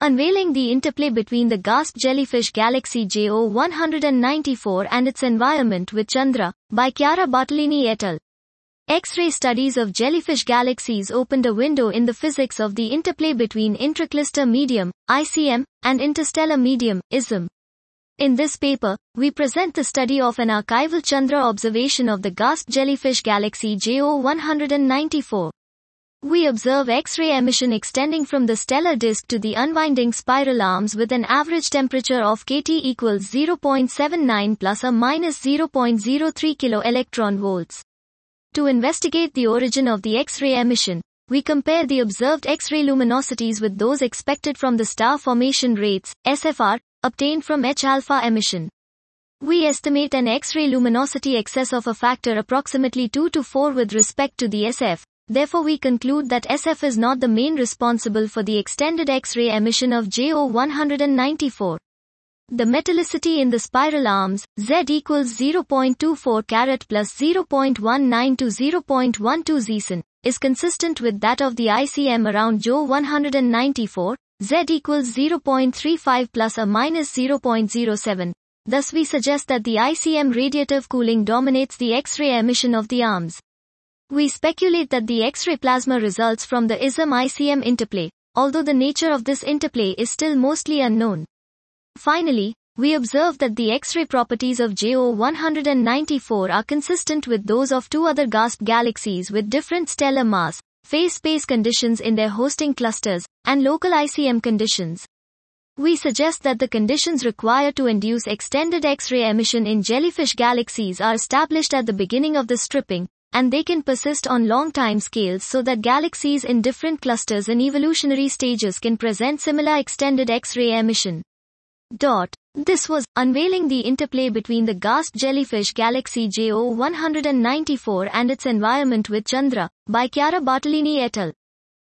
Unveiling the interplay between the GASP jellyfish galaxy JO194 and its environment with Chandra, by Chiara Bartolini et al. X-ray studies of jellyfish galaxies opened a window in the physics of the interplay between intracluster medium, ICM, and interstellar medium, ISM. In this paper, we present the study of an archival Chandra observation of the GASP jellyfish galaxy JO194. We observe X-ray emission extending from the stellar disk to the unwinding spiral arms with an average temperature of Kt equals 0.79 plus or minus 0.03 kilo-electron-volts. To investigate the origin of the X-ray emission, we compare the observed X-ray luminosities with those expected from the star formation rates, SFR, obtained from H-alpha emission. We estimate an X-ray luminosity excess of a factor approximately 2 to 4 with respect to the SF. Therefore we conclude that SF is not the main responsible for the extended X-ray emission of JO194. The metallicity in the spiral arms, Z equals 0.24 carat plus 0.19 to 0.12 Zn, is consistent with that of the ICM around JO194, Z equals 0.35 plus or minus 0.07. Thus we suggest that the ICM radiative cooling dominates the X-ray emission of the arms. We speculate that the X-ray plasma results from the ISM-ICM interplay, although the nature of this interplay is still mostly unknown. Finally, we observe that the X-ray properties of JO194 are consistent with those of two other GASP galaxies with different stellar mass, phase space conditions in their hosting clusters, and local ICM conditions. We suggest that the conditions required to induce extended X-ray emission in jellyfish galaxies are established at the beginning of the stripping, and they can persist on long time scales so that galaxies in different clusters and evolutionary stages can present similar extended X-ray emission. This was Unveiling the Interplay Between the GASP Jellyfish Galaxy JO194 and Its Environment with Chandra, by Chiara Bartolini et al.